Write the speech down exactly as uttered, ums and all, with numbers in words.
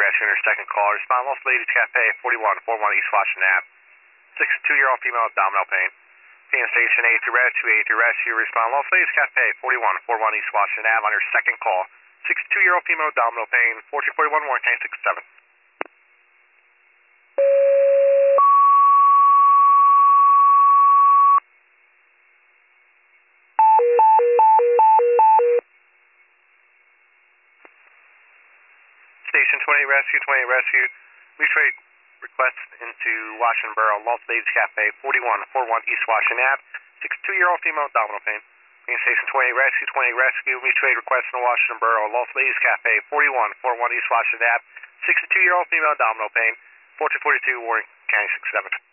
Rescue on your second call. Respond lost ladies cafe forty-one forty-one East Washington Avenue. sixty-two-year-old female with abdominal pain. P M Station eight to rescue, eight to rescue. Respond lost ladies cafe forty-one forty-one East Washington Avenue on your second call. sixty-two-year-old female with abdominal pain. fourteen forty-one Warren County sixty-seven. Station twenty rescue, twenty rescue. Mutual aid request into Washington Borough, Lost Ladies Cafe, forty-one forty-one East Washington Avenue. sixty-two-year-old female with abdominal pain. Main Station twenty rescue, twenty rescue. Mutual aid request into Washington Borough, Lost Ladies Cafe, forty-one forty-one East Washington Avenue. sixty-two-year-old female with abdominal pain. fourteen forty-two Warren County sixty-seven.